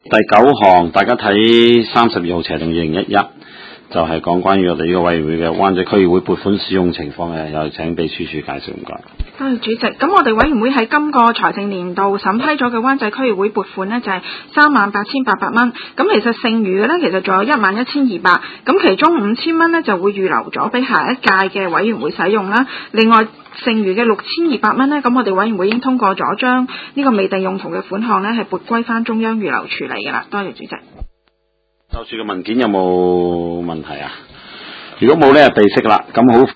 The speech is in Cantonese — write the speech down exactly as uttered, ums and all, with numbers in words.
第九項，大家睇三十二號斜動二零一一，就係講關於我哋呢個委員會嘅灣仔區議會撥款使用情況嘅，有請秘書處介紹，唔該。 多謝主席。咁我哋委員會喺今個財政年度審批咗嘅灣仔區議會撥款呢，就係三萬八千八百蚊。咁其實剩餘嘅呢，其實仲有一萬一千二百。咁其中五千蚊呢，就會預留咗俾下一屆嘅委員會使用啦。另外剩餘嘅六千二百蚊呢，咁我哋委員會已經通過咗，將呢個未定用途嘅款項呢，係撥歸翻中央預留處理㗎啦。多謝主席。 就住個文件有冇問題啊？如果冇呢，就備悉啦。咁好。